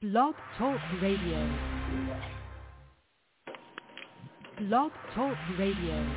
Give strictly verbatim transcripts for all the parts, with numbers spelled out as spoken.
Blog Talk Radio. Blog Talk Radio.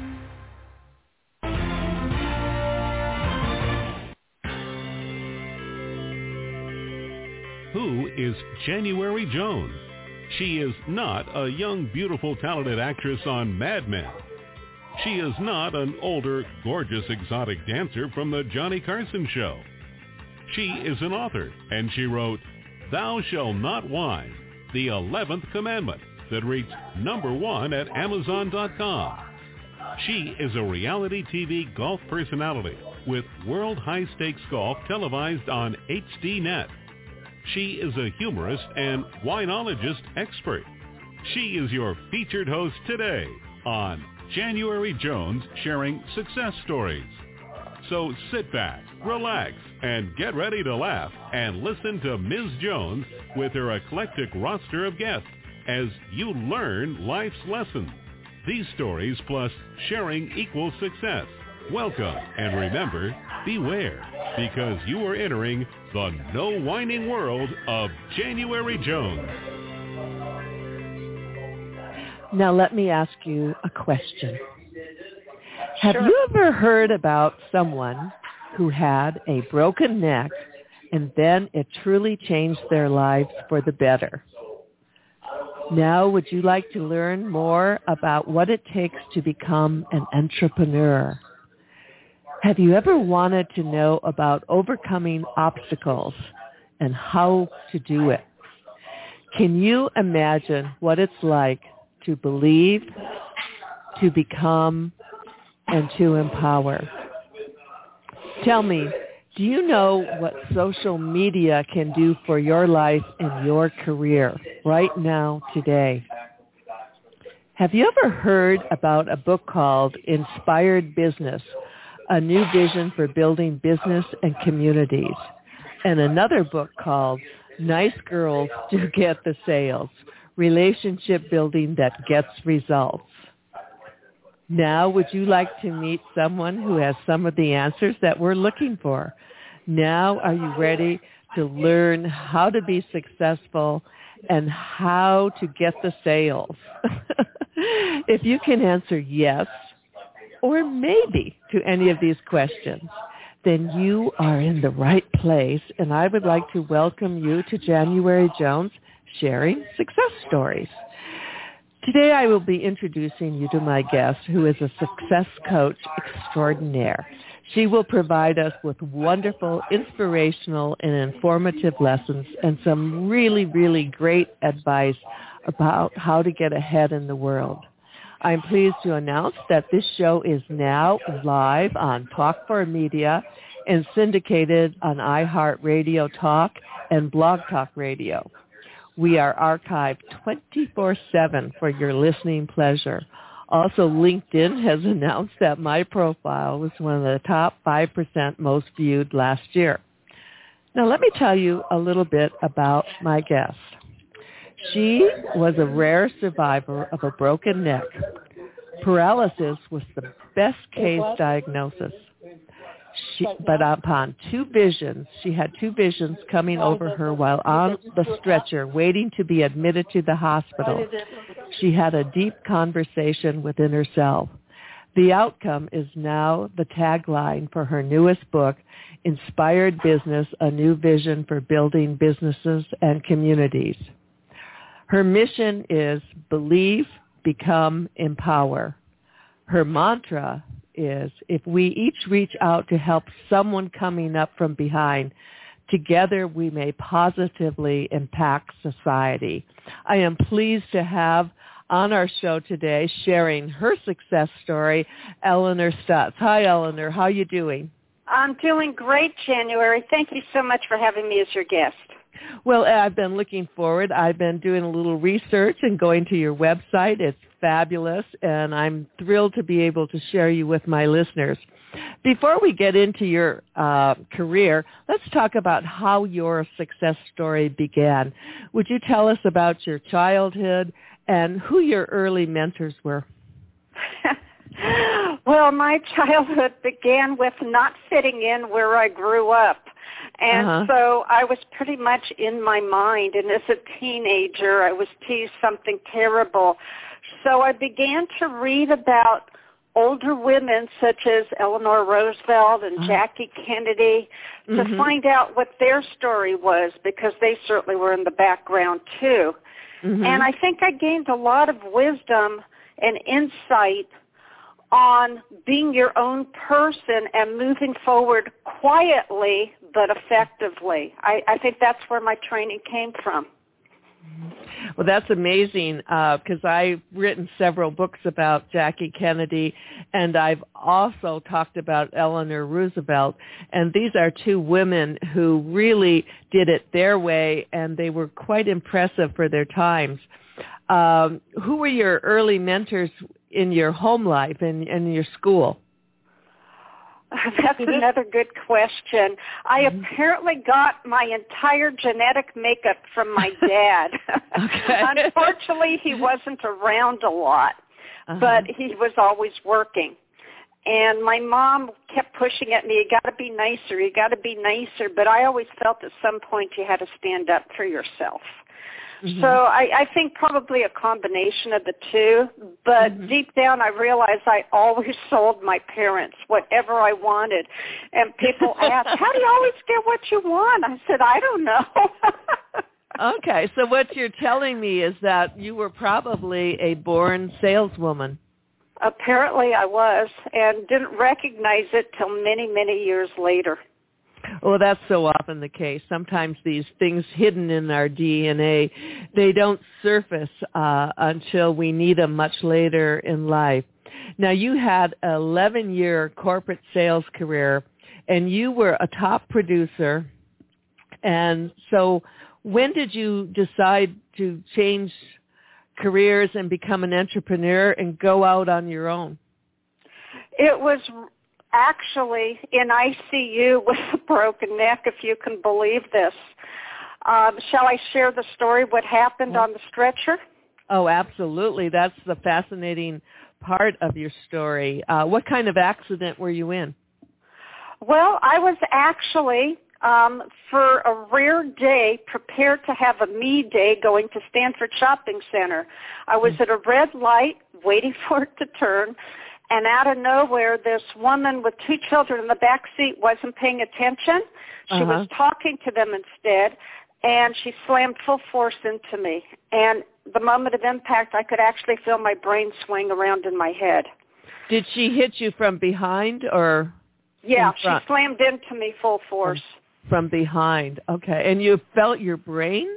Who is January Jones? She is not a young, beautiful, talented actress on Mad Men. She is not an older, gorgeous, exotic dancer from the Johnny Carson show. She is an author, and she wrote Thou Shalt Not Whine, the eleventh Commandment, that reached number one at Amazon dot com. She is a reality T V golf personality with World High Stakes Golf televised on H D Net. She is a humorist and winologist expert. She is your featured host today on January Jones Sharing Success Stories. So sit back, relax, and get ready to laugh and listen to Miz Jones with her eclectic roster of guests as you learn life's lessons. These stories plus sharing equals success. Welcome, and remember, beware, because you are entering the no whining world of January Jones. Now let me ask you a question. Have Sure. you ever heard about someone who had a broken neck and then it truly changed their lives for the better? Now, would you like to learn more about what it takes to become an entrepreneur? Have you ever wanted to know about overcoming obstacles and how to do it? Can you imagine what it's like to believe, to become, and to empower? Tell me, do you know what social media can do for your life and your career right now, today? Have you ever heard about a book called Inspired Business, a new vision for building business and communities, and another book called Nice Girls Do Get the Sales, relationship building that gets results? Now, would you like to meet someone who has some of the answers that we're looking for? Now, are you ready to learn how to be successful and how to get the sales? If you can answer yes or maybe to any of these questions, then you are in the right place, and I would like to welcome you to January Jones Sharing Success Stories. Today I will be introducing you to my guest, who is a success coach extraordinaire. She will provide us with wonderful, inspirational, and informative lessons and some really, really great advice about how to get ahead in the world. I'm pleased to announce that this show is now live on Talk four Media and syndicated on iHeartRadio Talk and Blog Talk Radio. We are archived twenty-four seven for your listening pleasure. Also, LinkedIn has announced that my profile was one of the top five percent most viewed last year. Now, let me tell you a little bit about my guest. She was a rare survivor of a broken neck. Paralysis was the best case diagnosis. She, but upon two visions, she had two visions coming over her while on the stretcher, waiting to be admitted to the hospital. She had a deep conversation within herself. The outcome is now the tagline for her newest book, Inspired Business, a new vision for building businesses and communities. Her mission is believe, become, empower. Her mantra is, if we each reach out to help someone coming up from behind, together we may positively impact society. I am pleased to have on our show today, sharing her success story, Eleanor Stutz. Hi, Eleanor. How are you doing? I'm doing great, January. Thank you so much for having me as your guest. Well, I've been looking forward. I've been doing a little research and going to your website. It's fabulous, and I'm thrilled to be able to share you with my listeners. Before we get into your uh, career, let's talk about how your success story began. Would you tell us about your childhood and who your early mentors were? Well, my childhood began with not fitting in where I grew up. And Uh-huh. so I was pretty much in my mind, and as a teenager, I was teased something terrible. So I began to read about older women such as Eleanor Roosevelt and Uh-huh. Jackie Kennedy to Mhm. find out what their story was, because they certainly were in the background too. Mhm. And I think I gained a lot of wisdom and insight on being your own person and moving forward quietly but effectively. I, I think that's where my training came from. Well, that's amazing because uh, I've written several books about Jackie Kennedy, and I've also talked about Eleanor Roosevelt. And these are two women who really did it their way, and they were quite impressive for their times. Um, who were your early mentors in your home life and in, in your school? That's another good question. I apparently got my entire genetic makeup from my dad. Okay. Unfortunately, he wasn't around a lot, uh-huh. but he was always working. And my mom kept pushing at me, you got to be nicer, you got to be nicer. But I always felt at some point you had to stand up for yourself. Mm-hmm. So I, I think probably a combination of the two, but mm-hmm. deep down I realized I always sold my parents whatever I wanted. And people ask, how do you always get what you want? I said, I don't know. Okay, so what you're telling me is that you were probably a born saleswoman. Apparently I was, and didn't recognize it till many, many years later. Well, that's so often the case. Sometimes these things hidden in our D N A, they don't surface uh, until we need them much later in life. Now, you had an eleven-year corporate sales career, and you were a top producer. And so when did you decide to change careers and become an entrepreneur and go out on your own? It was actually in I C U with a broken neck, if you can believe this. Um, shall I share the story, what happened on the stretcher? Oh, absolutely. That's the fascinating part of your story. Uh, what kind of accident were you in? Well, I was actually, um, for a rare day, prepared to have a me day going to Stanford Shopping Center. I was at a red light waiting for it to turn. And out of nowhere, this woman with two children in the back seat wasn't paying attention. She uh-huh. was talking to them instead, and she slammed full force into me. And the moment of impact, I could actually feel my brain swing around in my head. Did she hit you from behind or Yeah, in front? She slammed into me full force. From, from behind, okay. And you felt your brain?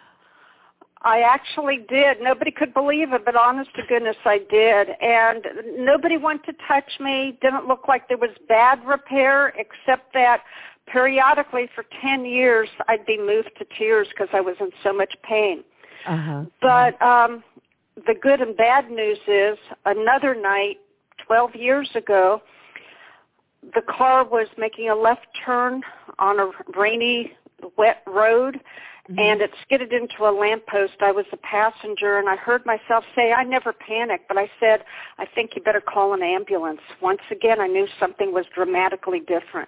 I actually did. Nobody could believe it, but honest to goodness, I did. And nobody wanted to touch me. Didn't look like there was bad repair, except that periodically for ten years, I'd be moved to tears because I was in so much pain. Uh-huh. But um, the good and bad news is another night, twelve years ago, the car was making a left turn on a rainy, wet road, mm-hmm. and it skidded into a lamppost. I was a passenger, and I heard myself say, I never panic, but I said, I think you better call an ambulance. Once again, I knew something was dramatically different.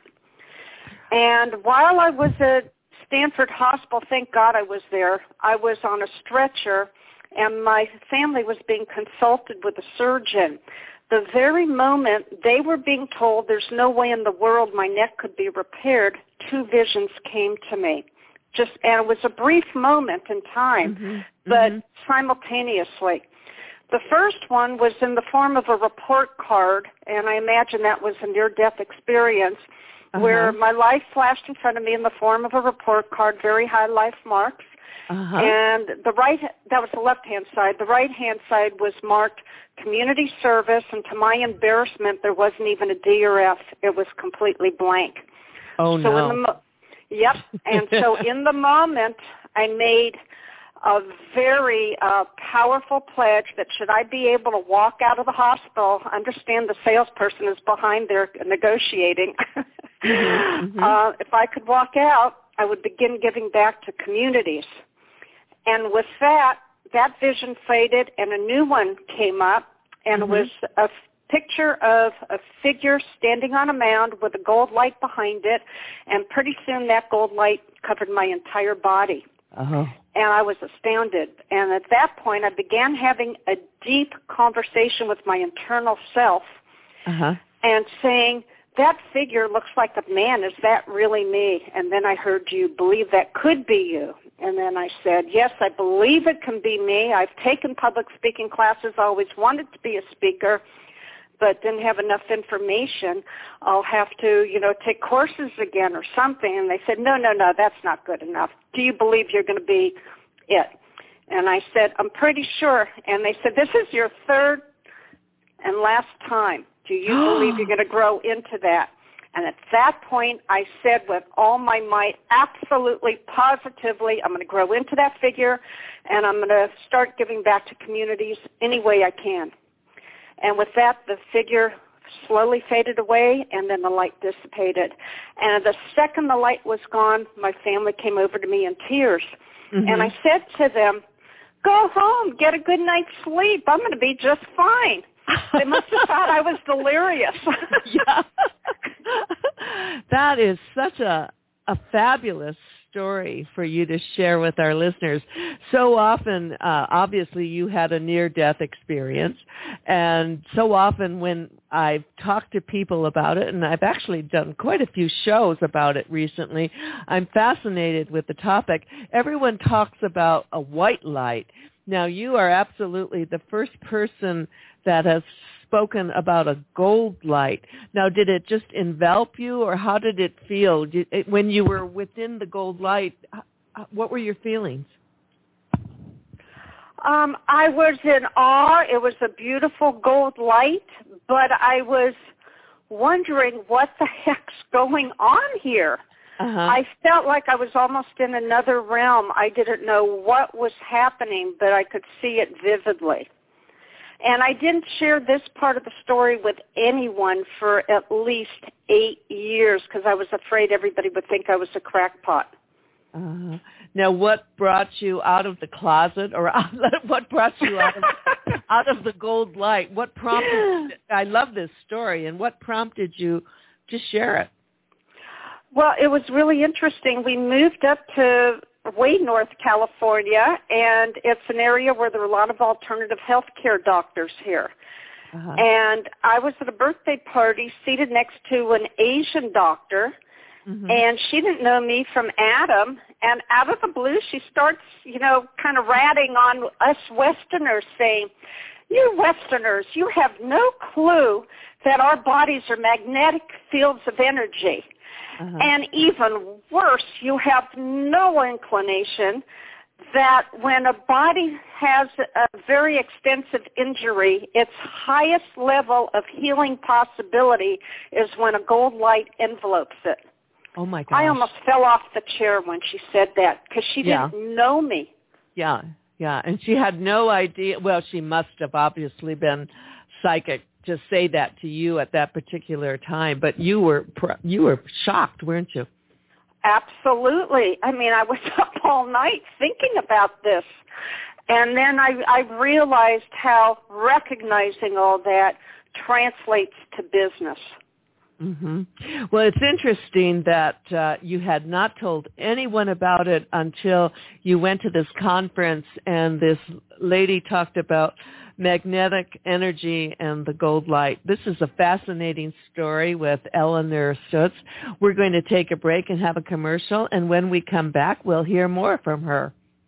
And while I was at Stanford Hospital, thank God I was there, I was on a stretcher, and my family was being consulted with a surgeon. The very moment they were being told there's no way in the world my neck could be repaired, two visions came to me. Just, and it was a brief moment in time, mm-hmm. but mm-hmm. simultaneously. The first one was in the form of a report card, and I imagine that was a near-death experience, uh-huh. where my life flashed in front of me in the form of a report card, very high life marks. Uh-huh. And the right, that was the left-hand side. The right-hand side was marked community service, and to my embarrassment, there wasn't even a D or F. It was completely blank. Oh, so no. In the mo- yep. And so in the moment, I made a very uh, powerful pledge that should I be able to walk out of the hospital, understand the salesperson is behind there negotiating. mm-hmm. uh, if I could walk out, I would begin giving back to communities. And with that, that vision faded and a new one came up, and mm-hmm. it was a picture of a figure standing on a mound with a gold light behind it, and pretty soon that gold light covered my entire body. Uh-huh. And I was astounded. And at that point, I began having a deep conversation with my internal self uh-huh. and saying, that figure looks like a man. Is that really me? And then I heard you believe that could be you. And then I said, yes, I believe it can be me. I've taken public speaking classes, always wanted to be a speaker, but didn't have enough information. I'll have to, you know, take courses again or something. And they said, no, no, no, that's not good enough. Do you believe you're going to be it? And I said, I'm pretty sure. And they said, this is your third and last time. Do you believe you're going to grow into that? And at that point, I said with all my might, absolutely, positively, I'm going to grow into that figure, and I'm going to start giving back to communities any way I can. And with that, the figure slowly faded away, and then the light dissipated. And the second the light was gone, my family came over to me in tears. Mm-hmm. And I said to them, go home, get a good night's sleep. I'm going to be just fine. They must have thought I was delirious. Yeah. That is such a, a fabulous story for you to share with our listeners. So often, uh, obviously, you had a near-death experience, and so often when I've talked to people about it, and I've actually done quite a few shows about it recently, I'm fascinated with the topic. Everyone talks about a white light. Now, you are absolutely the first person that has spoken about a gold light. Now, did it just envelop you, or how did it feel? Did it, when you were within the gold light, what were your feelings? Um, I was in awe. It was a beautiful gold light, but I was wondering what the heck's going on here. Uh-huh. I felt like I was almost in another realm. I didn't know what was happening, but I could see it vividly. And I didn't share this part of the story with anyone for at least eight years because I was afraid everybody would think I was a crackpot. Uh, now, what brought you out of the closet, or what brought you out of, out of the gold light? What prompted? I love this story, and what prompted you to share it? Well, it was really interesting. We moved up to way north California, and it's an area where there are a lot of alternative health care doctors here. Uh-huh. And I was at a birthday party seated next to an Asian doctor, mm-hmm. and she didn't know me from Adam, and out of the blue she starts, you know, kind of ratting on us Westerners, saying, you Westerners, you have no clue that our bodies are magnetic fields of energy. Uh-huh. And even worse, you have no inclination that when a body has a very extensive injury, its highest level of healing possibility is when a gold light envelopes it. Oh, my gosh. I almost fell off the chair when she said that because she yeah. didn't know me. Yeah, yeah. And she had no idea. Well, she must have obviously been psychic to say that to you at that particular time, but you were you were shocked, weren't you? Absolutely. I mean, I was up all night thinking about this, and then I, I realized how recognizing all that translates to business. Mm-hmm. Well, it's interesting that uh, you had not told anyone about it until you went to this conference, and this lady talked about magnetic energy and the gold light. This is a fascinating story with Eleanor Stutz. We're going to take a break and have a commercial, and when we come back, we'll hear more from her.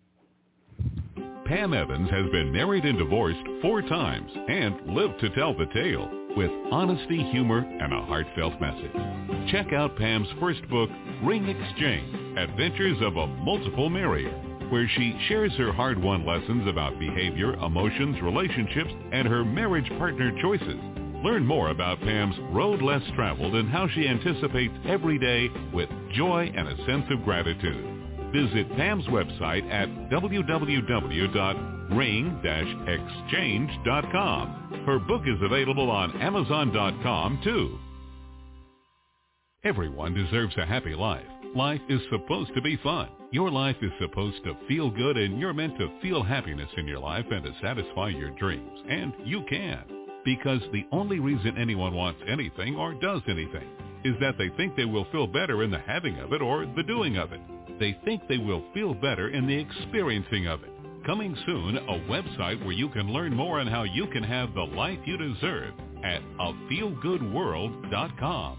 Pam Evans has been married and divorced four times and lived to tell the tale with honesty, humor, and a heartfelt message. Check out Pam's first book, Ring Exchange, Adventures of a Multiple Marrier, where she shares her hard-won lessons about behavior, emotions, relationships, and her marriage partner choices. Learn more about Pam's road less traveled and how she anticipates every day with joy and a sense of gratitude. Visit Pam's website at w w w dot ring dash exchange dot com. Her book is available on amazon dot com, too. Everyone deserves a happy life. Life is supposed to be fun. Your life is supposed to feel good, and you're meant to feel happiness in your life and to satisfy your dreams. And you can. Because the only reason anyone wants anything or does anything is that they think they will feel better in the having of it or the doing of it. They think they will feel better in the experiencing of it. Coming soon, a website where you can learn more on how you can have the life you deserve at a feel good world dot com.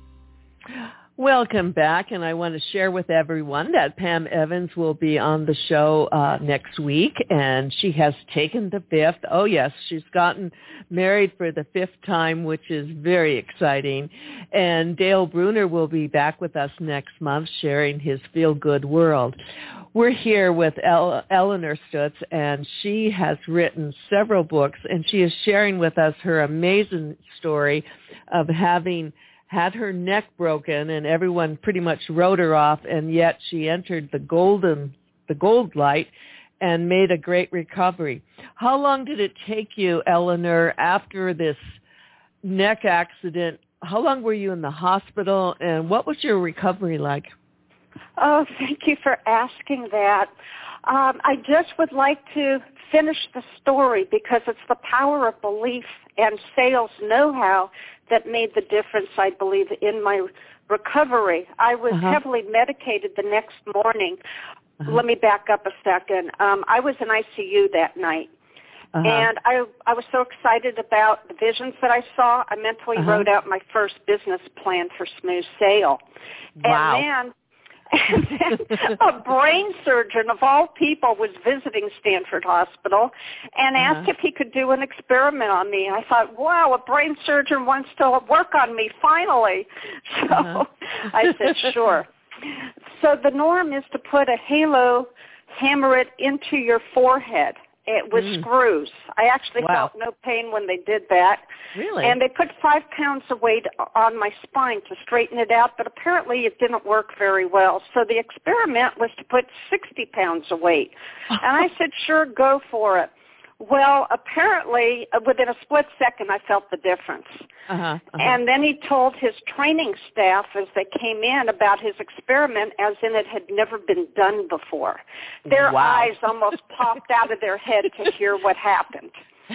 Welcome back, and I want to share with everyone that Pam Evans will be on the show uh, next week, and she has taken the fifth. Oh, yes, she's gotten married for the fifth time, which is very exciting. And Dale Bruner will be back with us next month sharing his Feel Good World. We're here with El- Eleanor Stutz, and she has written several books, and she is sharing with us her amazing story of having had her neck broken, and everyone pretty much wrote her off, and yet she entered the golden, the gold light and made a great recovery. How long did it take you, Eleanor, after this neck accident? How long were you in the hospital, and what was your recovery like? Oh, thank you for asking that. Um, I just would like to finish the story because it's the power of belief and sales know-how that made the difference, I believe, in my recovery. I was uh-huh. heavily medicated the next morning. Uh-huh. Let me back up a second. Um, I was in I C U that night. Uh-huh. And I I was so excited about the visions that I saw, I mentally uh-huh. wrote out my first business plan for Smooth Sale. Wow. And then And then a brain surgeon, of all people, was visiting Stanford Hospital and asked uh-huh. if he could do an experiment on me. I thought, wow, a brain surgeon wants to work on me, finally. So uh-huh. I said, sure. So the norm is to put a halo, hammer it into your forehead. It was mm. screws. I actually wow. felt no pain when they did that. Really? And they put five pounds of weight on my spine to straighten it out, but apparently it didn't work very well. So the experiment was to put sixty pounds of weight. And I said, sure, go for it. Well, apparently, within a split second, I felt the difference. Uh-huh, uh-huh. And then he told his training staff as they came in about his experiment, as in it had never been done before. Their wow. eyes almost popped out of their head to hear what happened.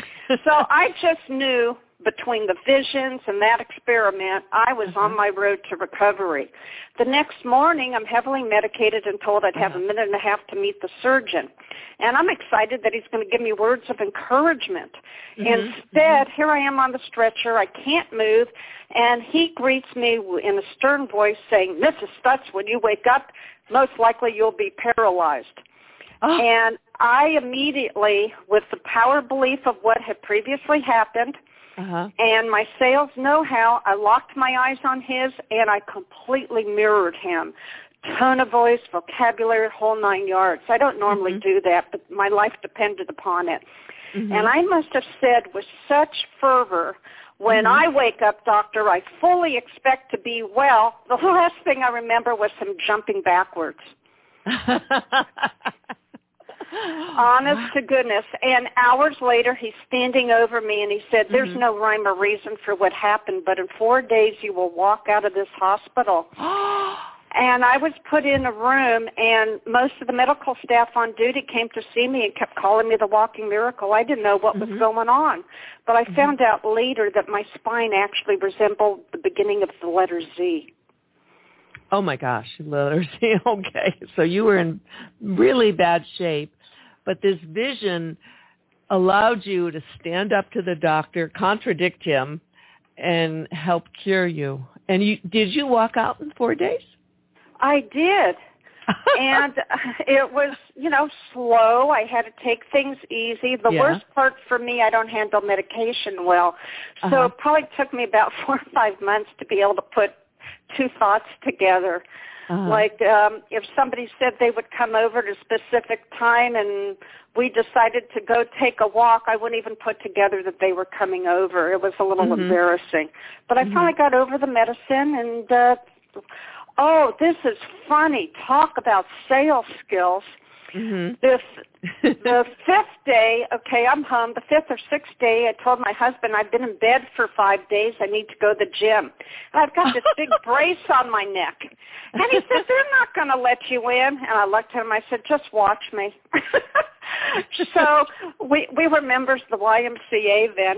So I just knew between the visions and that experiment, I was uh-huh. on my road to recovery. The next morning, I'm heavily medicated and told I'd have uh-huh. a minute and a half to meet the surgeon. And I'm excited that he's going to give me words of encouragement. Mm-hmm. Instead, mm-hmm. here I am on the stretcher. I can't move. And he greets me in a stern voice saying, Missus Stutz, when you wake up, most likely you'll be paralyzed. Oh. And I immediately, with the power belief of what had previously happened, Uh-huh. and my sales know-how, I locked my eyes on his, and I completely mirrored him. Tone of voice, vocabulary, whole nine yards. I don't normally mm-hmm. do that, but my life depended upon it. Mm-hmm. And I must have said with such fervor, when mm-hmm. I wake up, doctor, I fully expect to be well. The last thing I remember was him jumping backwards. Honest to goodness. And hours later, he's standing over me, and he said, there's mm-hmm. no rhyme or reason for what happened, but in four days you will walk out of this hospital. And I was put in a room, and most of the medical staff on duty came to see me and kept calling me the walking miracle. I didn't know what mm-hmm. was going on. But I mm-hmm. found out later that my spine actually resembled the beginning of the letter Z. Oh, my gosh, letter Z. Okay, so you were in really bad shape. But this vision allowed you to stand up to the doctor, contradict him, and help cure you. And you did you walk out in four days? I did. And it was, you know, slow. I had to take things easy. The yeah. worst part for me, I don't handle medication well. So uh-huh. it probably took me about four or five months to be able to put two thoughts together. Uh-huh. Like um, if somebody said they would come over at a specific time and we decided to go take a walk, I wouldn't even put together that they were coming over. It was a little mm-hmm. embarrassing. But I mm-hmm. finally got over the medicine and, uh, oh, this is funny. Talk about sales skills. Mm-hmm. The, the fifth day, okay, I'm home. The fifth or sixth day, I told my husband I've been in bed for five days. I need to go to the gym. And I've got this big brace on my neck. And he said, they're not going to let you in. And I looked at him. I said, just watch me. So we we were members of the Y M C A then.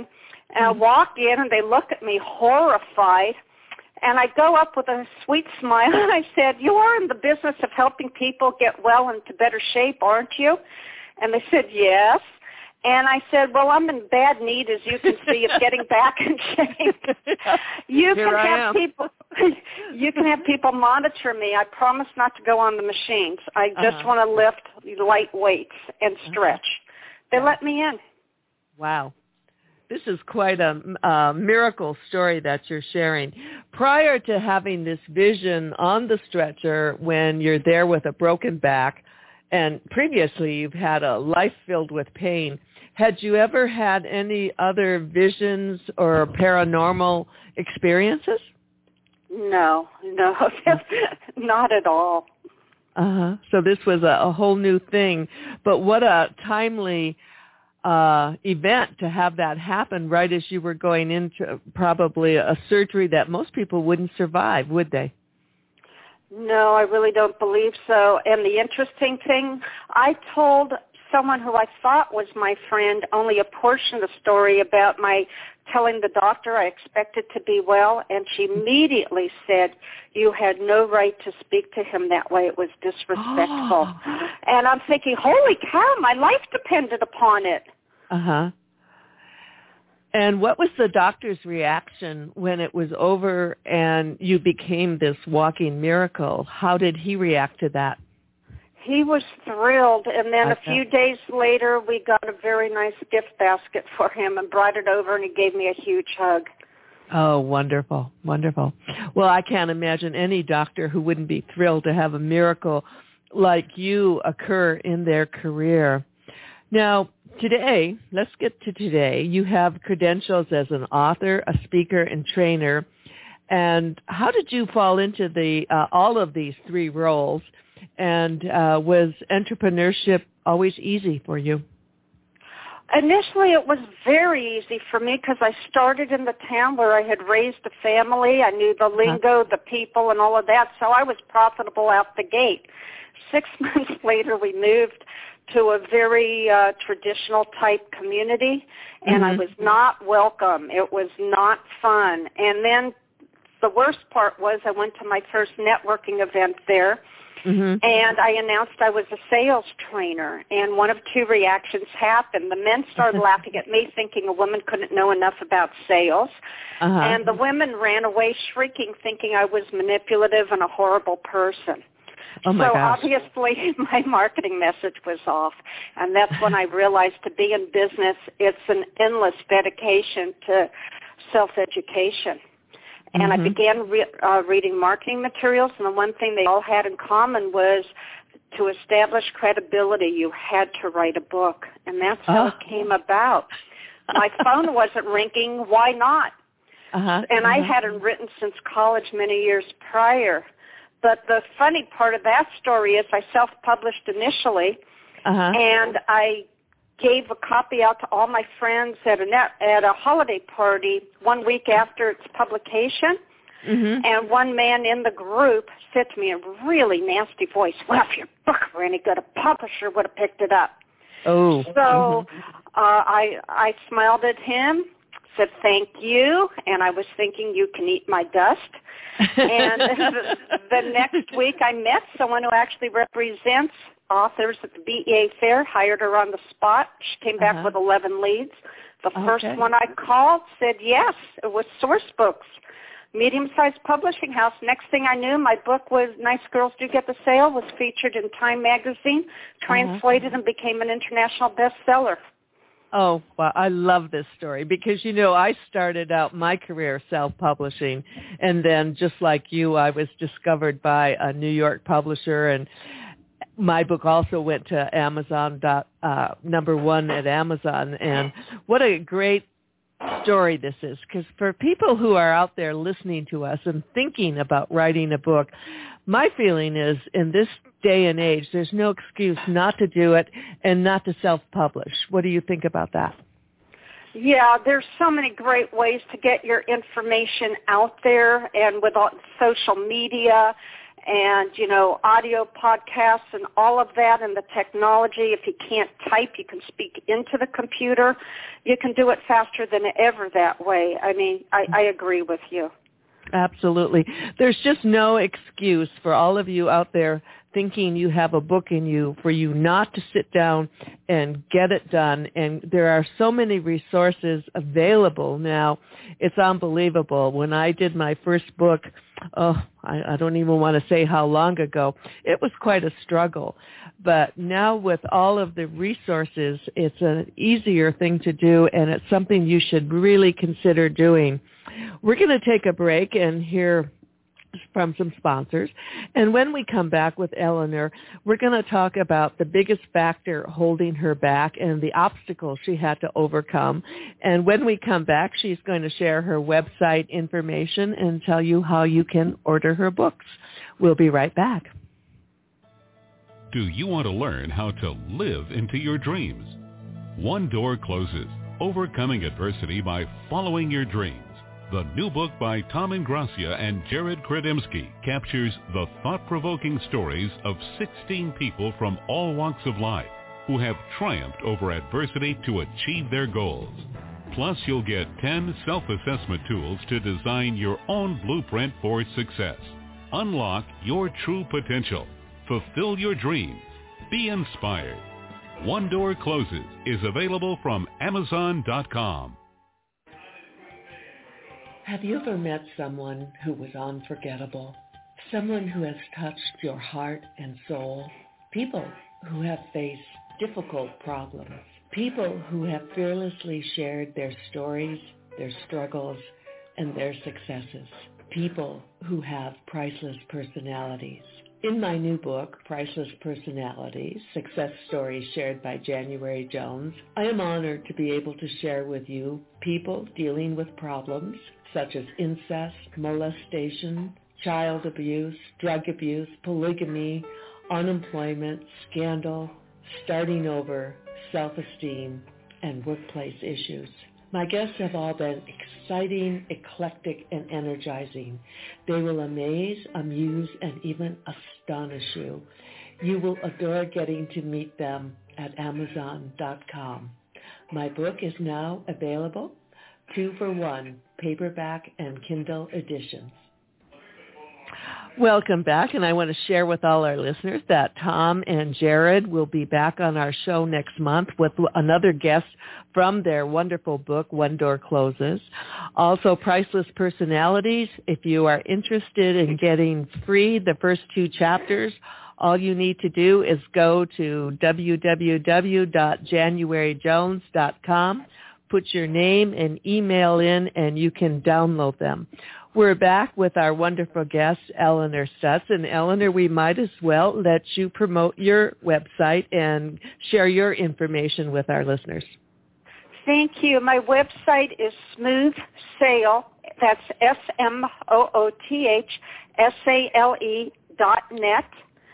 And I walk in, and they look at me horrified. And I go up with a sweet smile, and I said, you are in the business of helping people get well into better shape, aren't you? And they said, yes. And I said, well, I'm in bad need, as you can see, of getting back in shape. You Here can I have am. people you can have people monitor me. I promise not to go on the machines. I just Uh-huh. want to lift light weights and stretch. They let me in. Wow. This is quite a, a miracle story that you're sharing. Prior to having this vision on the stretcher when you're there with a broken back, and previously you've had a life filled with pain, had you ever had any other visions or paranormal experiences? No, no, not at all. Uh-huh. So this was a, a whole new thing. But what a timely uh, event to have that happen right as you were going into probably a surgery that most people wouldn't survive, would they? No, I really don't believe so. And the interesting thing, I told someone who I thought was my friend only a portion of the story about my telling the doctor I expected to be well, and she immediately said, you had no right to speak to him that way. It was disrespectful. And I'm thinking, holy cow, my life depended upon it. Uh-huh. And what was the doctor's reaction when it was over and you became this walking miracle? How did he react to that? He was thrilled, and then I a few days later, we got a very nice gift basket for him and brought it over, and he gave me a huge hug. Oh, wonderful, wonderful. Well, I can't imagine any doctor who wouldn't be thrilled to have a miracle like you occur in their career. Now, today, let's get to today. You have credentials as an author, a speaker, and trainer. And how did you fall into the uh, all of these three roles? And uh, was entrepreneurship always easy for you? Initially, it was very easy for me because I started in the town where I had raised a family. I knew the lingo, the people, and all of that, so I was profitable out the gate. Six months later, we moved to a very uh, traditional type community, and mm-hmm. I was not welcome. It was not fun. And then the worst part was I went to my first networking event there, mm-hmm. and I announced I was a sales trainer, and one of two reactions happened. The men started laughing at me, thinking a woman couldn't know enough about sales, uh-huh. and the women ran away shrieking, thinking I was manipulative and a horrible person. Oh my so gosh. Obviously my marketing message was off, and that's when I realized to be in business, it's an endless dedication to self-education. And mm-hmm. I began re- uh, reading marketing materials, and the one thing they all had in common was to establish credibility, you had to write a book, and that's how oh. it came about. My phone wasn't ringing. Why not? Uh-huh. And uh-huh. I hadn't written since college many years prior. But the funny part of that story is I self-published initially, uh-huh. and I gave a copy out to all my friends at a net, at a holiday party one week after its publication. Mm-hmm. And one man in the group said to me in a really nasty voice, well, if your book were any good, a publisher would have picked it up. Oh. So mm-hmm. uh, I, I smiled at him, said thank you, and I was thinking you can eat my dust. And the, the next week I met someone who actually represents authors at the B E A Fair, hired her on the spot. She came back uh-huh. with eleven leads. The okay. first one I called said yes, it was Source Books, medium-sized publishing house. Next thing I knew, my book was Nice Girls Do Get the Sale, was featured in Time magazine, translated uh-huh. and became an international bestseller. Oh, well, I love this story because, you know, I started out my career self-publishing, and then just like you, I was discovered by a New York publisher, and my book also went to Amazon, dot, uh, number one at Amazon, and what a great story this is, because for people who are out there listening to us and thinking about writing a book, my feeling is in this day and age, there's no excuse not to do it and not to self-publish. What do you think about that? Yeah, there's so many great ways to get your information out there, and with all social media and, you know, audio podcasts and all of that and the technology. If you can't type, you can speak into the computer. You can do it faster than ever that way. I mean, I, I agree with you. Absolutely. There's just no excuse for all of you out there thinking you have a book in you for you not to sit down and get it done. And there are so many resources available now. It's unbelievable. When I did my first book, oh, I, I don't even want to say how long ago, it was quite a struggle. But now with all of the resources, it's an easier thing to do, and it's something you should really consider doing. We're going to take a break and hear from some sponsors. And when we come back with Eleanor, we're going to talk about the biggest factor holding her back and the obstacles she had to overcome. And when we come back, she's going to share her website information and tell you how you can order her books. We'll be right back. Do you want to learn how to live into your dreams? One Door Closes, Overcoming Adversity by Following Your Dreams. The new book by Tom Ingracia and Jared Kredemski captures the thought-provoking stories of sixteen people from all walks of life who have triumphed over adversity to achieve their goals. Plus, you'll get ten self-assessment tools to design your own blueprint for success. Unlock your true potential. Fulfill your dreams. Be inspired. One Door Closes is available from Amazon dot com. Have you ever met someone who was unforgettable? Someone who has touched your heart and soul? People who have faced difficult problems? People who have fearlessly shared their stories, their struggles, and their successes? People who have priceless personalities? In my new book, Priceless Personalities, Success Stories Shared by January Jones, I am honored to be able to share with you people dealing with problems such as incest, molestation, child abuse, drug abuse, polygamy, unemployment, scandal, starting over, self-esteem, and workplace issues. My guests have all been exciting, eclectic, and energizing. They will amaze, amuse, and even astonish you. You will adore getting to meet them at Amazon dot com. My book is now available, two for one, paperback and Kindle editions. Welcome back, and I want to share with all our listeners that Tom and Jared will be back on our show next month with another guest from their wonderful book, One Door Closes. Also, Priceless Personalities. If you are interested in getting free the first two chapters, all you need to do is go to w w w dot january jones dot com, put your name and email in, and you can download them. We're back with our wonderful guest, Eleanor Stutz. And Eleanor, we might as well let you promote your website and share your information with our listeners. Thank you. My website is Smooth Sale. That's S M O O T H S A L E dot net.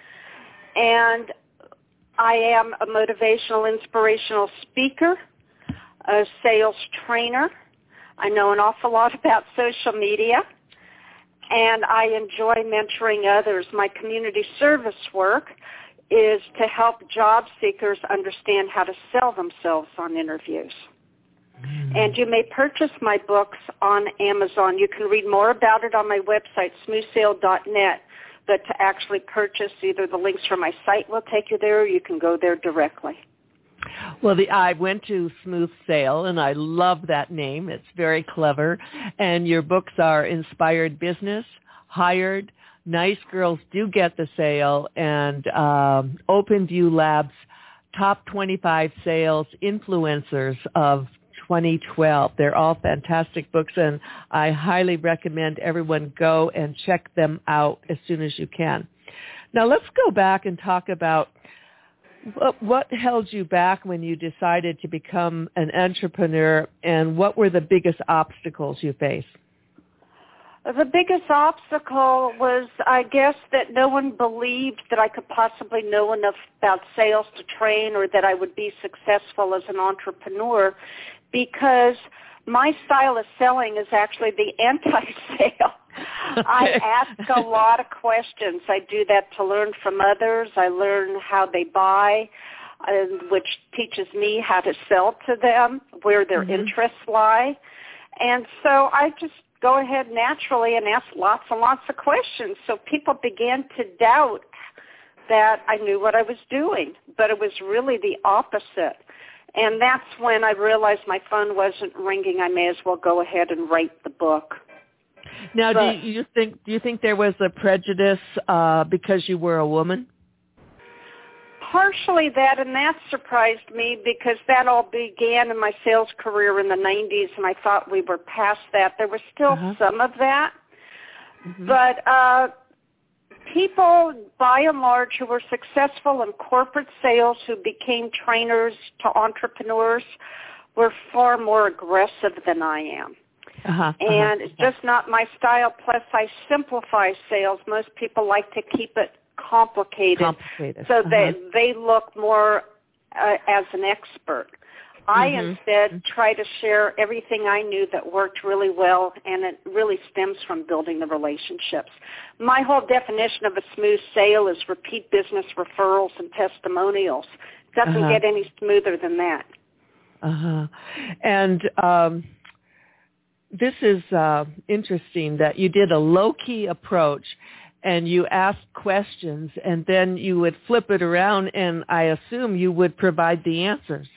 And I am a motivational, inspirational speaker, a sales trainer. I know an awful lot about social media, and I enjoy mentoring others. My community service work is to help job seekers understand how to sell themselves on interviews. Mm. And you may purchase my books on Amazon. You can read more about it on my website, smooth sale dot net, but to actually purchase, either the links from my site will take you there, or you can go there directly. Well, the, I went to Smooth Sale, and I love that name. It's very clever. And your books are Inspired Business, Hired, Nice Girls Do Get the Sale, and um, Open View Labs, Top twenty-five Sales Influencers of twenty twelve. They're all fantastic books, and I highly recommend everyone go and check them out as soon as you can. Now, let's go back and talk about What, what held you back when you decided to become an entrepreneur, and what were the biggest obstacles you faced? The biggest obstacle was, I guess, that no one believed that I could possibly know enough about sales to train, or that I would be successful as an entrepreneur, because my style of selling is actually the anti-sale. Okay. I ask a lot of questions. I do that to learn from others. I learn how they buy, uh, which teaches me how to sell to them, where their mm-hmm. interests lie. And so I just go ahead naturally and ask lots and lots of questions. So people began to doubt that I knew what I was doing, but it was really the opposite. And that's when I realized my phone wasn't ringing. I may as well go ahead and write the book. Now, but, do you think do you think there was a prejudice uh, because you were a woman? Partially that, and that surprised me because that all began in my sales career in the nineties, and I thought we were past that. There was still uh-huh. some of that, mm-hmm. but uh, people, by and large, who were successful in corporate sales, who became trainers to entrepreneurs, were far more aggressive than I am. Uh-huh, and uh-huh. it's just not my style. Plus, I simplify sales. Most people like to keep it complicated, complicated. so uh-huh. they they look more uh, as an expert. I mm-hmm. instead try to share everything I knew that worked really well, and it really stems from building the relationships. My whole definition of a smooth sale is repeat business, referrals, and testimonials. It doesn't uh-huh. get any smoother than that. Uh-huh. And um, this is uh, interesting that you did a low-key approach and you asked questions, and then you would flip it around, and I assume you would provide the answers.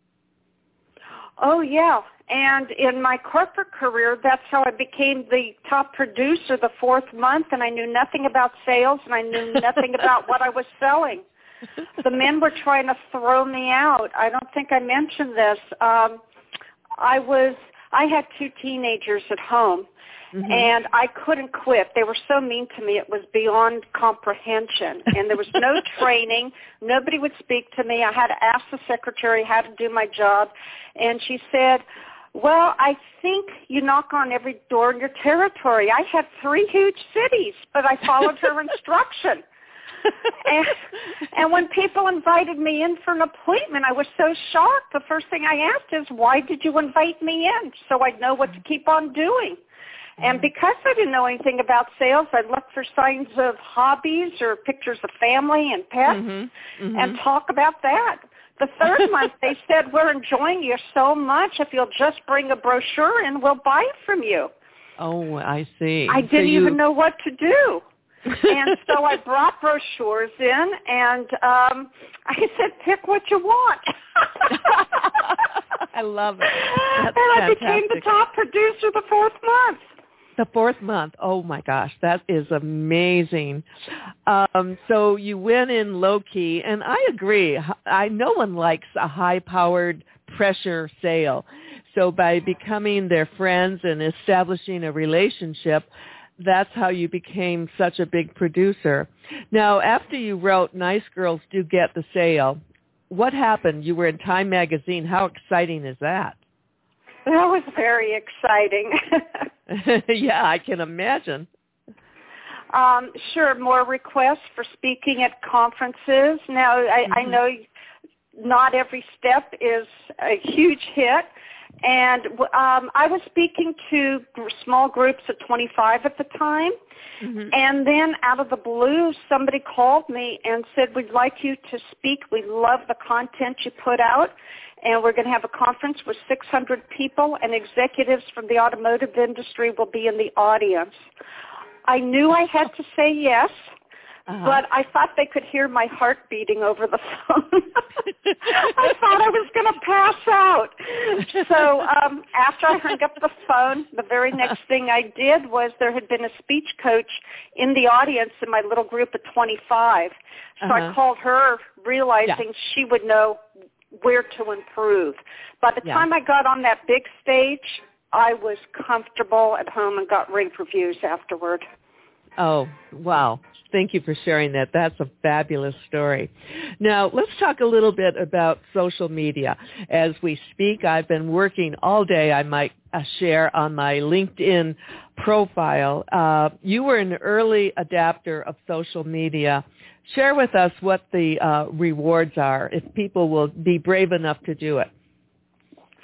Oh, yeah. And in my corporate career, that's how I became the top producer the fourth month, and I knew nothing about sales, and I knew nothing about what I was selling. The men were trying to throw me out. I don't think I mentioned this. Um, I was, I had two teenagers at home, mm-hmm. and I couldn't quit. They were so mean to me, it was beyond comprehension. And there was no training. Nobody would speak to me. I had to ask the secretary how to do my job. And she said, well, I think you knock on every door in your territory. I had three huge cities, but I followed her instruction. and, and when people invited me in for an appointment, I was so shocked. The first thing I asked is, why did you invite me in? So I'd know what to keep on doing. And because I didn't know anything about sales, I'd look for signs of hobbies or pictures of family and pets mm-hmm. Mm-hmm. and talk about that. The third month, they said, we're enjoying you so much. If you'll just bring a brochure in, we'll buy it from you. Oh, I see. I didn't so you... even know what to do. And so I brought brochures in, and um, I said, pick what you want. I love it. That's and I fantastic. became the top producer the fourth month. The fourth month. Oh, my gosh. That is amazing. Um, so you went in low-key, and I agree. I No one likes a high-powered pressure sale. So by becoming their friends and establishing a relationship, that's how you became such a big producer. Now, after you wrote Nice Girls Do Get the Sale, what happened? You were in Time Magazine. How exciting is that? That was very exciting. Yeah, I can imagine. Um, sure, more requests for speaking at conferences. Now, I, mm-hmm. I know not every step is a huge hit. And um, I was speaking to small groups of twenty-five at the time. Mm-hmm. And then out of the blue, somebody called me and said, we'd like you to speak. We love the content you put out. And we're going to have a conference with six hundred people, and executives from the automotive industry will be in the audience. I knew I had to say yes. Uh-huh. But I thought they could hear my heart beating over the phone. I thought I was going to pass out. So um, after I hung up the phone, the very next thing I did was there had been a speech coach in the audience in my little group of twenty-five. So uh-huh. I called her, realizing yeah. she would know where to improve. By the yeah. time I got on that big stage, I was comfortable at home and got rave reviews afterward. Oh, wow. Thank you for sharing that. That's a fabulous story. Now, let's talk a little bit about social media. As we speak, I've been working all day, I might uh, share, on my LinkedIn profile. Uh, you were an early adapter of social media. Share with us what the uh, rewards are, if people will be brave enough to do it.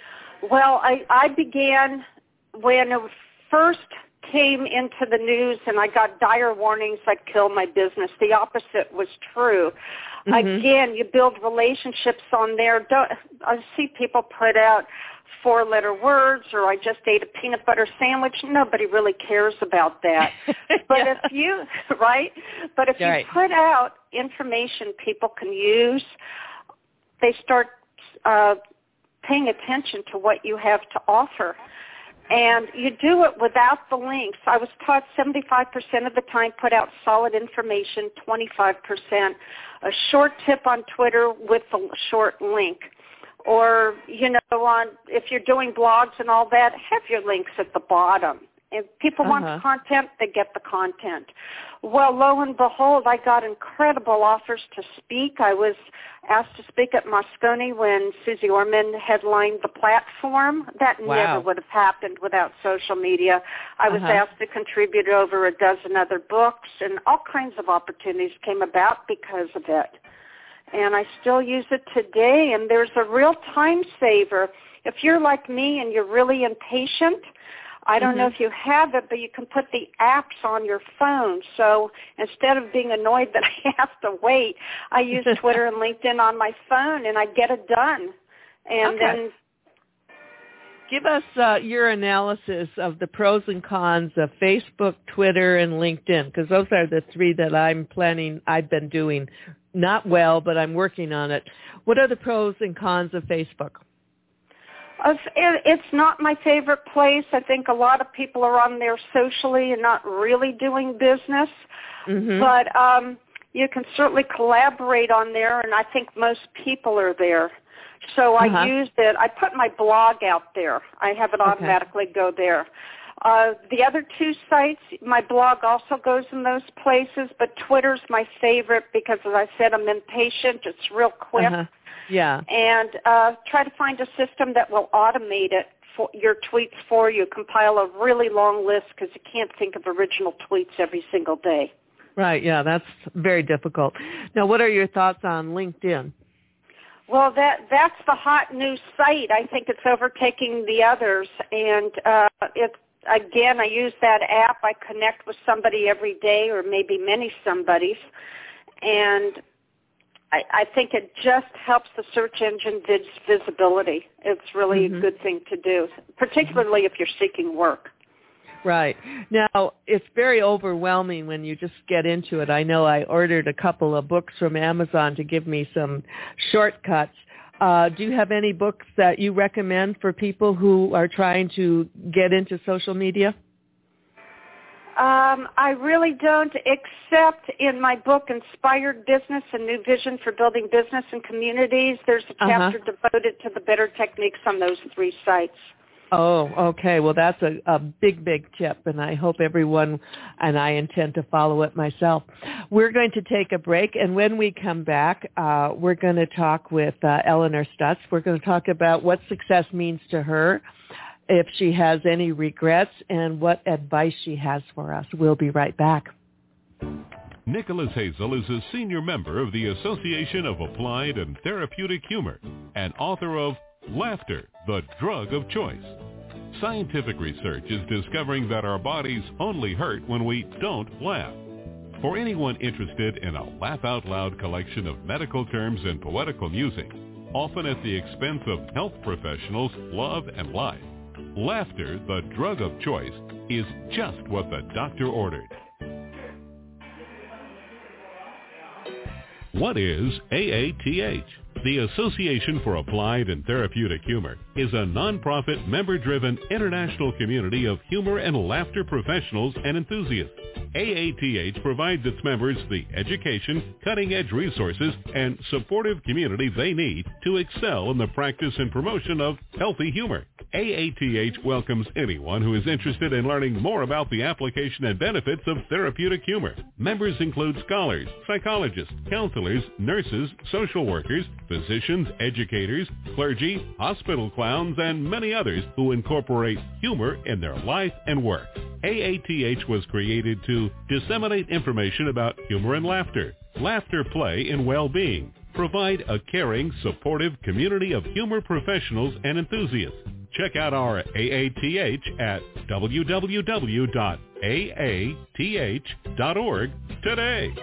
Well, I, I began when it first came into the news and I got dire warnings I'd kill my business. The opposite was true. Mm-hmm. Again, you build relationships on there. Don't, I see people put out four-letter words, or I just ate a peanut butter sandwich. Nobody really cares about that. But yeah. if you, right? But if right. you put out information people can use, they start uh, paying attention to what you have to offer. And you do it without the links. I was taught seventy-five percent of the time put out solid information, twenty-five percent a short tip on Twitter with a short link. Or, you know, on if you're doing blogs and all that, have your links at the bottom. If people uh-huh. want content, they get the content. Well, lo and behold, I got incredible offers to speak. I was asked to speak at Moscone when Susie Orman headlined the platform. That wow. never would have happened without social media. I was uh-huh. asked to contribute over a dozen other books, and all kinds of opportunities came about because of it. And I still use it today, and there's a real time saver. If you're like me and you're really impatient, I don't mm-hmm. know if you have it, but you can put the apps on your phone. So instead of being annoyed that I have to wait, I use Twitter and LinkedIn on my phone, and I get it done. And okay. then give us uh, your analysis of the pros and cons of Facebook, Twitter, and LinkedIn, because those are the three that I'm planning, I've been doing. Not well, but I'm working on it. What are the pros and cons of Facebook? It's not my favorite place. I think a lot of people are on there socially and not really doing business. Mm-hmm. But um, you can certainly collaborate on there, and I think most people are there. So uh-huh. I used it. I put my blog out there. I have it automatically okay. go there. Uh, the other two sites, my blog also goes in those places, but Twitter's my favorite because, as I said, I'm impatient. It's real quick. Uh-huh. Yeah. And uh, try to find a system that will automate it for your tweets for you, compile a really long list because you can't think of original tweets every single day. Right, yeah, that's very difficult. Now, what are your thoughts on LinkedIn? Well, that that's the hot new site. I think it's overtaking the others, and uh, it's Again, I use that app. I connect with somebody every day or maybe many somebodies, and I, I think it just helps the search engine vis- visibility. It's really mm-hmm. a good thing to do, particularly if you're seeking work. Right. Now, it's very overwhelming when you just get into it. I know I ordered a couple of books from Amazon to give me some shortcuts. Uh, do you have any books that you recommend for people who are trying to get into social media? Um, I really don't, except in my book, Inspired Business, A New Vision for Building Business and Communities. There's a chapter uh-huh. devoted to the better techniques on those three sites. Oh, okay. Well, that's a, a big, big tip, and I hope everyone, and I intend to follow it myself. We're going to take a break, and when we come back, uh, we're going to talk with uh, Eleanor Stutz. We're going to talk about what success means to her, if she has any regrets, and what advice she has for us. We'll be right back. Nicholas Hazel is a senior member of the Association of Applied and Therapeutic Humor and author of Laughter, the Drug of Choice. Scientific research is discovering that our bodies only hurt when we don't laugh. For anyone interested in a laugh-out-loud collection of medical terms and poetical music, often at the expense of health professionals' love and life, Laughter, the Drug of Choice is just what the doctor ordered. What is A A T H? The Association for Applied and Therapeutic Humor is a nonprofit, member-driven international community of humor and laughter professionals and enthusiasts. A A T H provides its members the education, cutting-edge resources, and supportive community they need to excel in the practice and promotion of healthy humor. A A T H welcomes anyone who is interested in learning more about the application and benefits of therapeutic humor. Members include scholars, psychologists, counselors, nurses, social workers, physicians, educators, clergy, hospital clowns, and many others who incorporate humor in their life and work. A A T H was created to disseminate information about humor and laughter, laughter play in well-being, provide a caring, supportive community of humor professionals and enthusiasts. Check out our A A T H at w w w dot a a t h dot org today.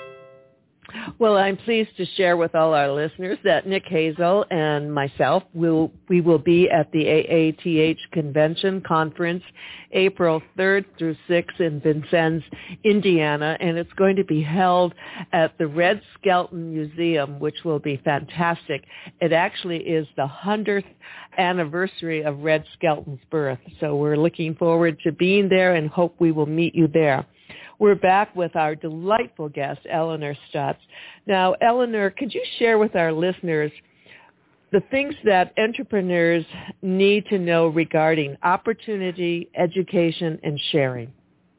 Well, I'm pleased to share with all our listeners that Nick Hazel and myself will we will be at the A A T H Convention Conference April third through sixth in Vincennes, Indiana, and it's going to be held at the Red Skelton Museum, which will be fantastic. It actually is the hundredth anniversary of Red Skelton's birth, so we're looking forward to being there and hope we will meet you there. We're back with our delightful guest, Eleanor Stutz. Now, Eleanor, could you share with our listeners the things that entrepreneurs need to know regarding opportunity, education, and sharing?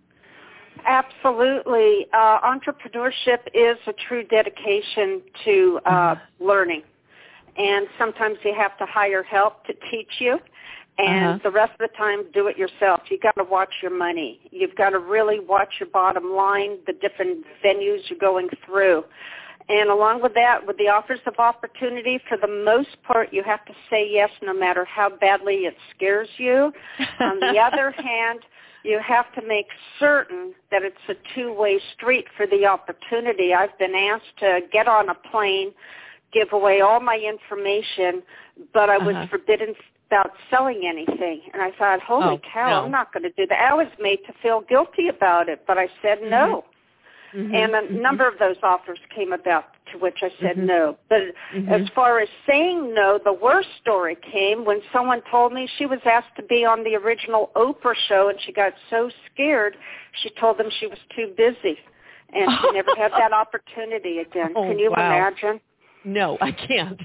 Absolutely. Uh, entrepreneurship is a true dedication to uh, mm-hmm. learning. And sometimes you have to hire help to teach you. And uh-huh. the rest of the time, do it yourself. You've got to watch your money. You've got to really watch your bottom line, the different venues you're going through. And along with that, with the offers of opportunity, for the most part, you have to say yes no matter how badly it scares you. On the other hand, you have to make certain that it's a two-way street for the opportunity. I've been asked to get on a plane, give away all my information, but I was uh-huh. forbidden about selling anything. And I thought, holy oh, cow, no. I'm not going to do that. I was made to feel guilty about it, but I said mm-hmm. no. Mm-hmm. And a mm-hmm. number of those offers came about, to which I said mm-hmm. no. But mm-hmm. as far as saying no, the worst story came when someone told me she was asked to be on the original Oprah show, and she got so scared, she told them she was too busy. And she never had that opportunity again. Oh, Can you wow. imagine? No, I can't.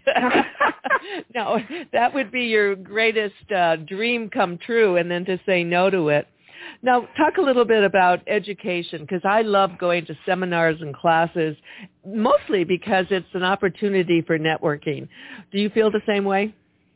No, that would be your greatest uh, dream come true, and then to say no to it. Now, talk a little bit about education, because I love going to seminars and classes, mostly because it's an opportunity for networking. Do you feel the same way?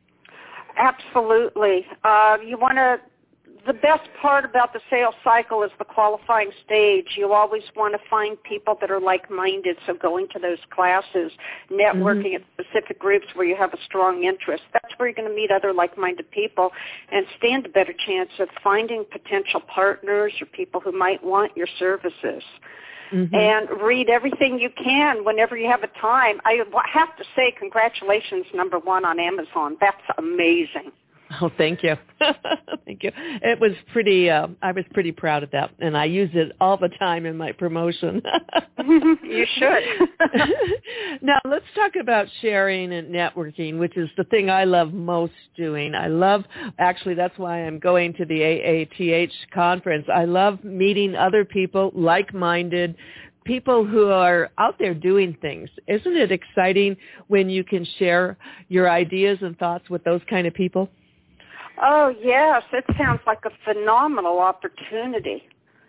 Absolutely. Uh, you want to. The best part about the sales cycle is the qualifying stage. You always want to find people that are like-minded, so going to those classes, networking mm-hmm. at specific groups where you have a strong interest. That's where you're going to meet other like-minded people and stand a better chance of finding potential partners or people who might want your services. Mm-hmm. And read everything you can whenever you have a time. I have to say congratulations, number one, on Amazon. That's amazing. Oh, thank you. Thank you. It was pretty, uh, I was pretty proud of that, and I use it all the time in my promotion. You should. Now, let's talk about sharing and networking, which is the thing I love most doing. I love, actually, that's why I'm going to the A A T H conference. I love meeting other people, like-minded, people who are out there doing things. Isn't it exciting when you can share your ideas and thoughts with those kind of people? Oh, yes. It sounds like a phenomenal opportunity.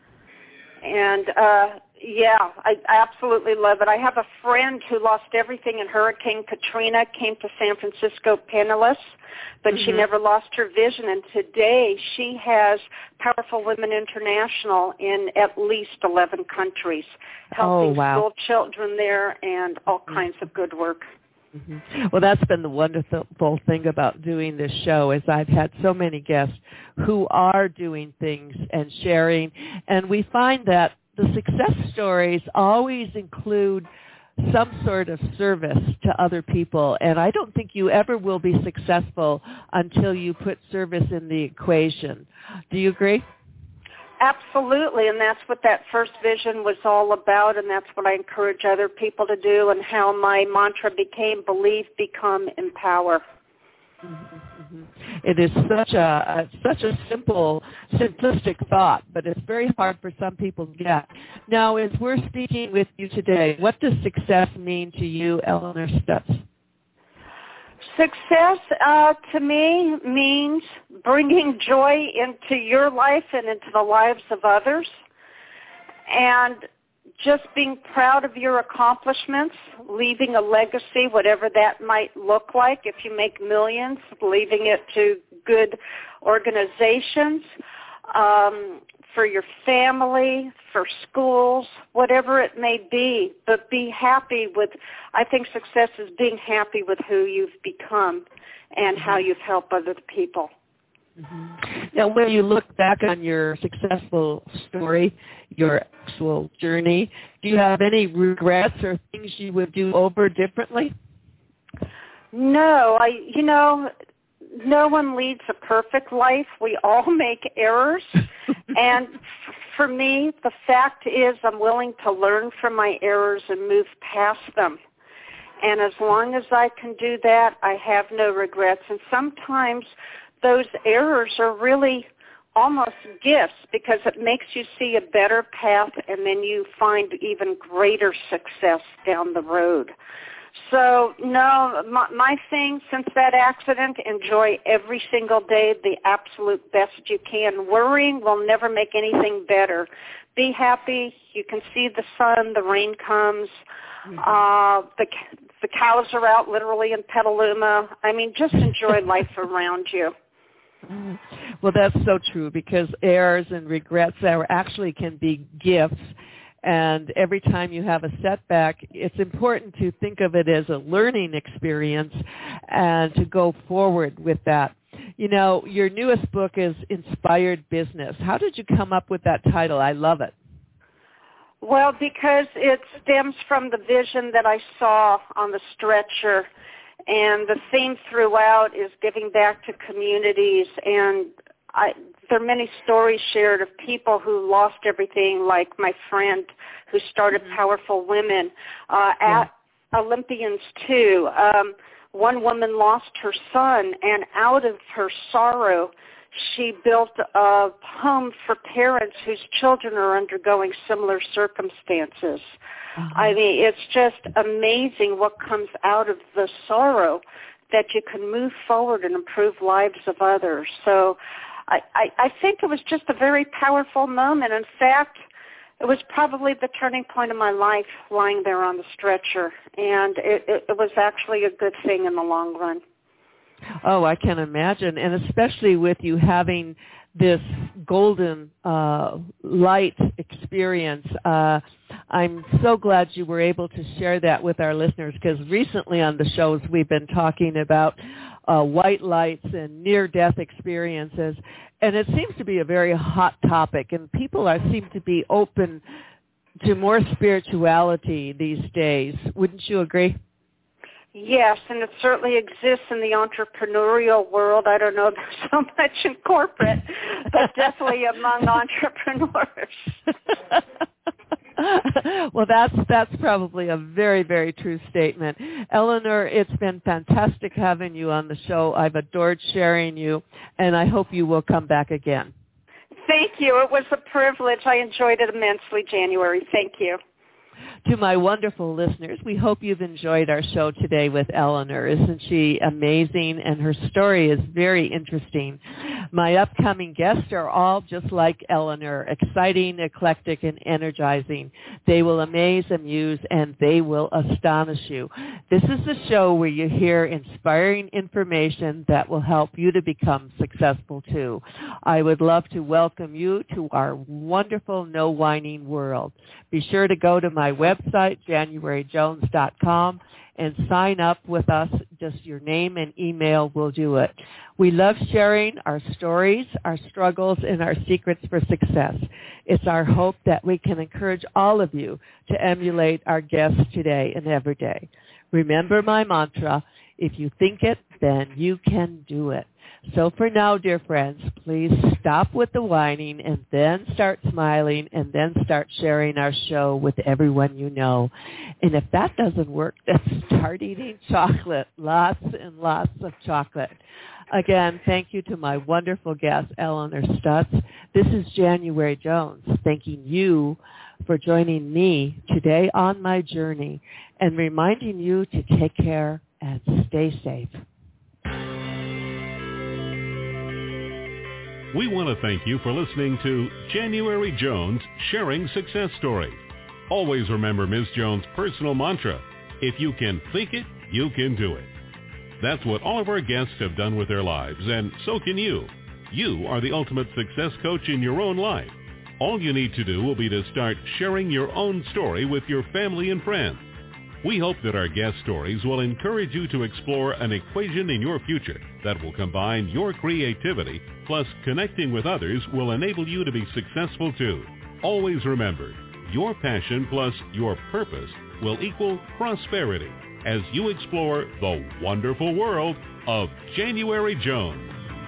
And, uh, yeah, I absolutely love it. I have a friend who lost everything in Hurricane Katrina, came to San Francisco penniless, but mm-hmm. she never lost her vision. And today she has Powerful Women International in at least eleven countries, helping oh, wow. school children there and all kinds of good work. Mm-hmm. Well, that's been the wonderful thing about doing this show is I've had so many guests who are doing things and sharing, and we find that the success stories always include some sort of service to other people, and I don't think you ever will be successful until you put service in the equation. Do you agree? Absolutely, and that's what that first vision was all about, and that's what I encourage other people to do, and how my mantra became believe, become, empower. Mm-hmm. It is such a, a such a simple, simplistic thought, but it's very hard for some people to get. Now, as we're speaking with you today, what does success mean to you, Eleanor Stutz? Success uh, to me means bringing joy into your life and into the lives of others, and just being proud of your accomplishments, leaving a legacy, whatever that might look like. If you make millions, leaving it to good organizations. Um, for your family, for schools, whatever it may be, but be happy with, I think success is being happy with who you've become and how you've helped other people. Mm-hmm. Now, when you look back on your successful story, your actual journey, do you have any regrets or things you would do over differently? No, I, you know, no one leads a perfect life. We all make errors. And for me, the fact is I'm willing to learn from my errors and move past them. And as long as I can do that, I have no regrets. And sometimes those errors are really almost gifts because it makes you see a better path and then you find even greater success down the road. So, no, my, my thing since that accident, enjoy every single day the absolute best you can. Worrying will never make anything better. Be happy. You can see the sun, the rain comes. Mm-hmm. Uh, the, the cows are out literally in Petaluma. I mean, just enjoy life around you. Well, that's so true because errors and regrets are actually can be gifts. And every time you have a setback, it's important to think of it as a learning experience and to go forward with that. You know, your newest book is Inspired Business. How did you come up with that title? I love it. Well, because it stems from the vision that I saw on the stretcher. And the theme throughout is giving back to communities. And I, there are many stories shared of people who lost everything, like my friend who started Powerful Women, uh, at yeah. Olympians too. Um, one woman lost her son, and out of her sorrow, she built a home for parents whose children are undergoing similar circumstances. Uh-huh. I mean, it's just amazing what comes out of the sorrow that you can move forward and improve lives of others. So I, I, I think it was just a very powerful moment. In fact, it was probably the turning point of my life lying there on the stretcher, and it, it, it was actually a good thing in the long run. Oh, I can imagine, and especially with you having this golden uh, light experience. Uh, I'm so glad you were able to share that with our listeners because recently on the shows we've been talking about uh, white lights and near-death experiences, and it seems to be a very hot topic, and people are seem to be open to more spirituality these days. Wouldn't you agree? Yes, and it certainly exists in the entrepreneurial world. I don't know if there's so much in corporate, but definitely among entrepreneurs. Well, that's that's probably a very, very true statement. Eleanor, it's been fantastic having you on the show. I've adored sharing you, and I hope you will come back again. Thank you. It was a privilege. I enjoyed it immensely, January. Thank you. To my wonderful listeners, we hope you've enjoyed our show today with Eleanor. Isn't she amazing? And her story is very interesting. My upcoming guests are all just like Eleanor, exciting, eclectic, and energizing. They will amaze, amuse, and they will astonish you. This is the show where you hear inspiring information that will help you to become successful too. I would love to welcome you to our wonderful No Whining world. Be sure to go to my website, january jones dot com, and sign up with us. Just your name and email will do it. We love sharing our stories, our struggles, and our secrets for success. It's our hope that we can encourage all of you to emulate our guests today and every day. Remember my mantra, if you think it, then you can do it. So for now, dear friends, please stop with the whining and then start smiling and then start sharing our show with everyone you know. And if that doesn't work, then start eating chocolate, lots and lots of chocolate. Again, thank you to my wonderful guest, Eleanor Stutz. This is January Jones, thanking you for joining me today on my journey and reminding you to take care and stay safe. We want to thank you for listening to January Jones Sharing Success Story. Always remember Miz Jones' personal mantra, if you can think it, you can do it. That's what all of our guests have done with their lives, and so can you. You are the ultimate success coach in your own life. All you need to do will be to start sharing your own story with your family and friends. We hope that our guest stories will encourage you to explore an equation in your future that will combine your creativity plus connecting with others will enable you to be successful too. Always remember, your passion plus your purpose will equal prosperity as you explore the wonderful world of January Jones.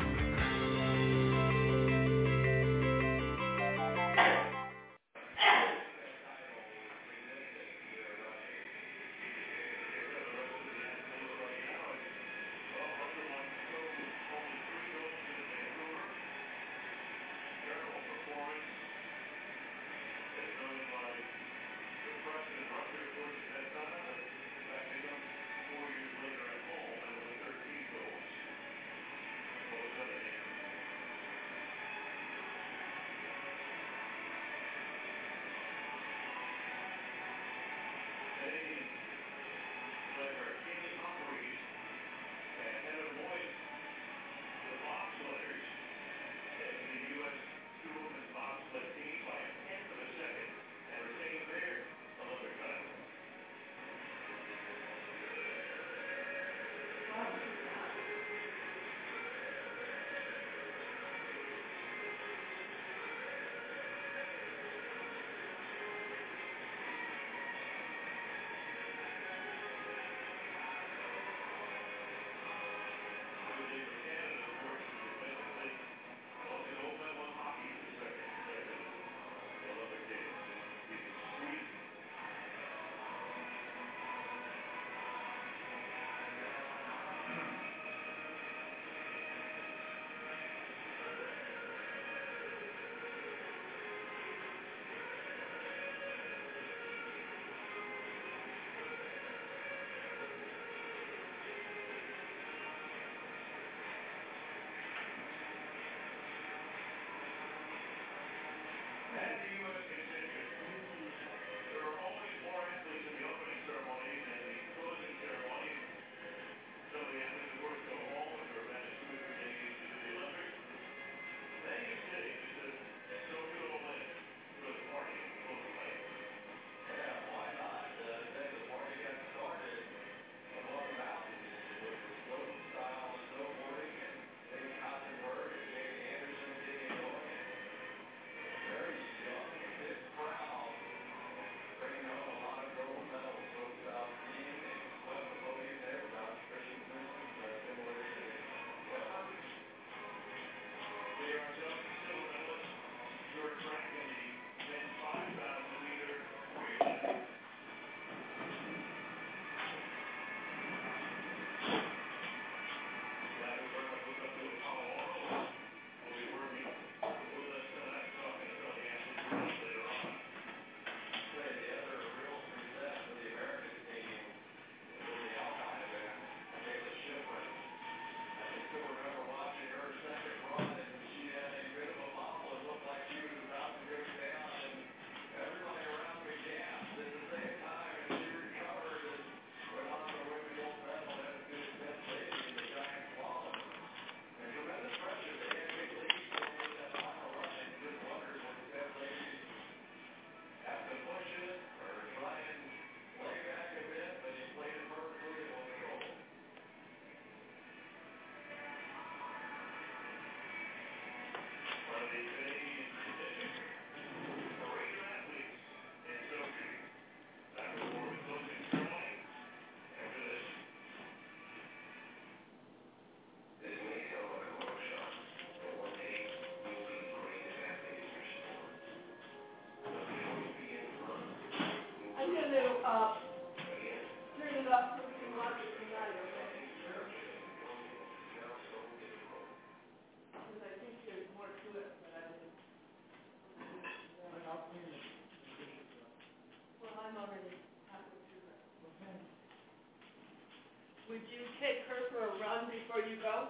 Would you take her for a run before you go?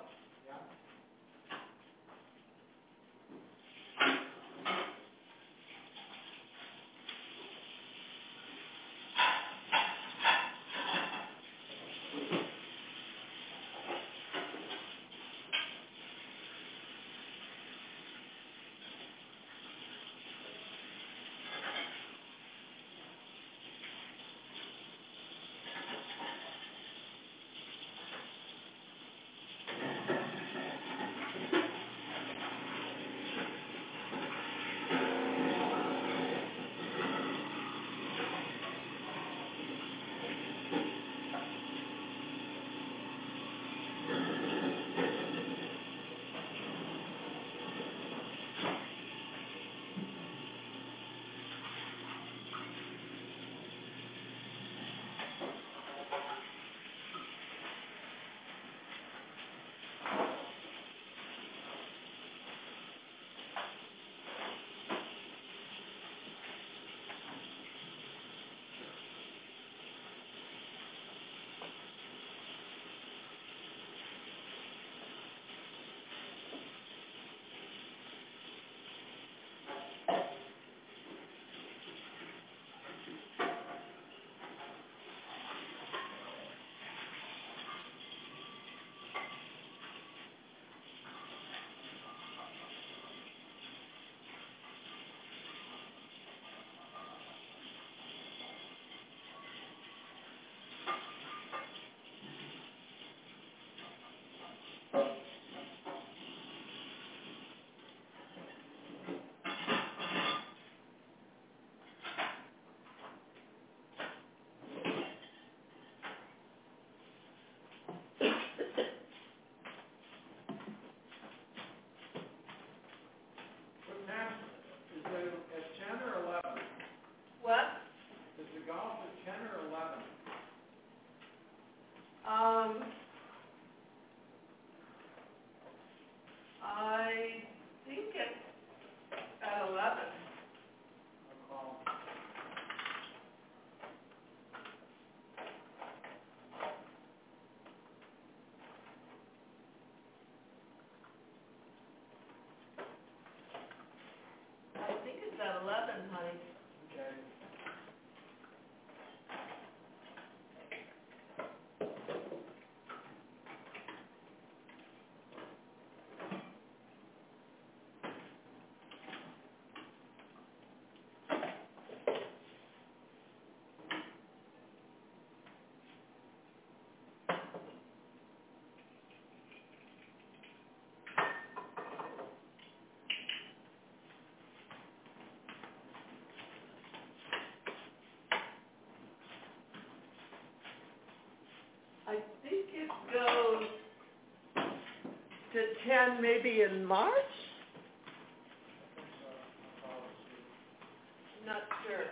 it goes to ten maybe in March? Not sure.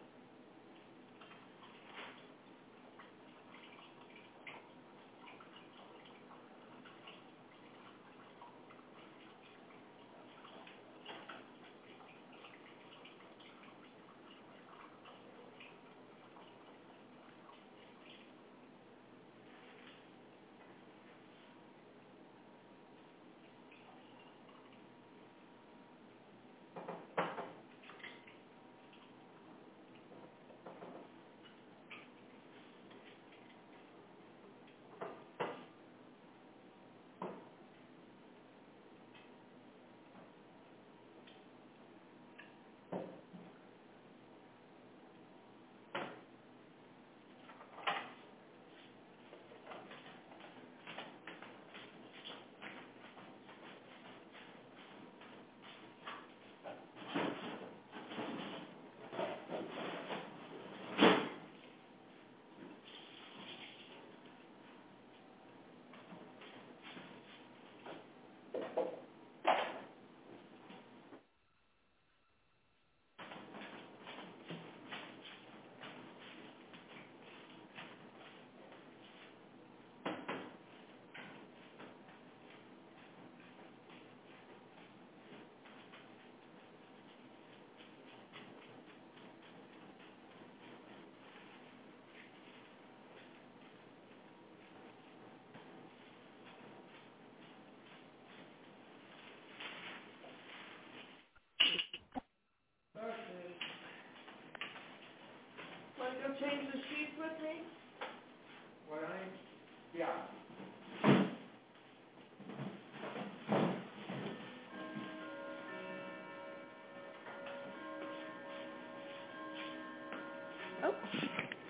Want to go change the sheets with me? What I, yeah. Oh.